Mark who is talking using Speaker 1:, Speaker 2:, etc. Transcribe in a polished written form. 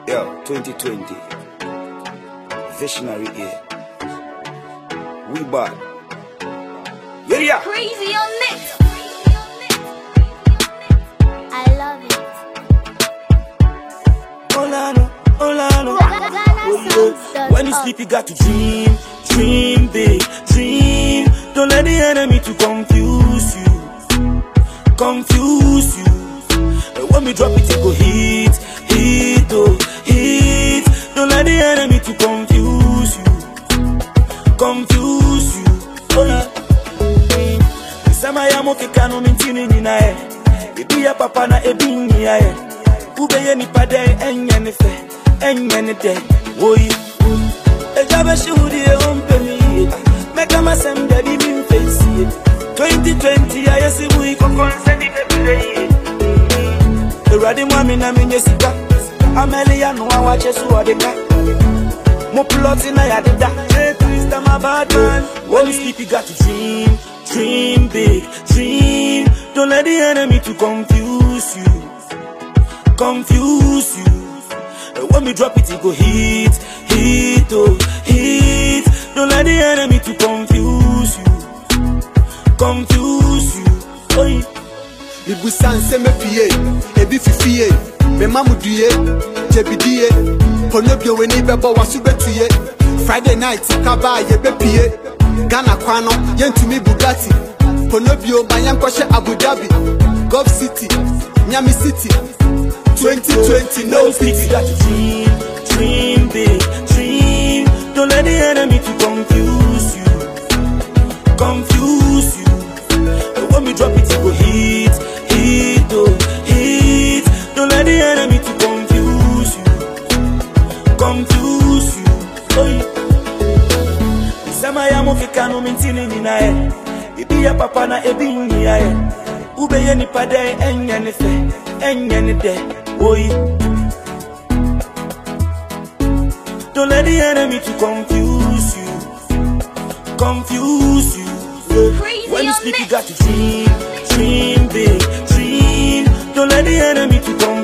Speaker 1: Yo, 2020. Visionary year. We bought. Yeah.
Speaker 2: Crazy on it. I love it.
Speaker 1: Olano. When you sleep, you got to dream. Dream big, dream. Don't let the enemy to confuse you. Confuse you. And when we drop it, it go hit, oh, hit. Don't let the enemy to confuse you. Confuse you. Oh yeah. Sama ya mo kekano mintini nina e. Ibi ya papa na ebi ni ya e. Ube ye ni pade enye ni fe, enye ni de. Woyi. Ejabe shudi e ompe mi. Meka masem dedi mi mfensi. 2020 ya yesi mui kokonse di bebile. Eradi mwami na minye sika. Ameli ya nuwa wache suwadeka. Mo ploti na ya dida. Hey, twist my bad man. When you sleep you got to dream. Dream big, dream. Don't let the enemy to confuse you. Confuse you. And when we drop it, it go hit, oh, hit. Don't let the enemy to confuse you. Confuse you. Oh, yeah.
Speaker 3: Ibu sanse me pie, ebi fifie, me mamu duye, jebidie, ponobio weni bebo wasu betuye. Friday night kaba ye be pie, Ghana kwano yentumi Bugatti, ponobio mayankoshe Abu Dhabi, Gulf City, Miami City. 2020 no pity.
Speaker 1: Got to dream, dream big, dream. Don't let the enemy to confuse you, confuse you. And when we drop it, it go hit, oh, hit. Don't let the enemy to confuse you, confuse you. Oh, yeah. Sama ya mo kekano mintini nina e. Ibi ya papa na ebi ni ya e. Ube ye ni pade enye ni fe, enye ni de. Oh, yeah. Don't let the enemy to confuse you, confuse you.
Speaker 2: Crazy
Speaker 1: When you
Speaker 2: on
Speaker 1: sleep, you
Speaker 2: it.
Speaker 1: got to dream, dream big, dream. Don't let the enemy to confuse you.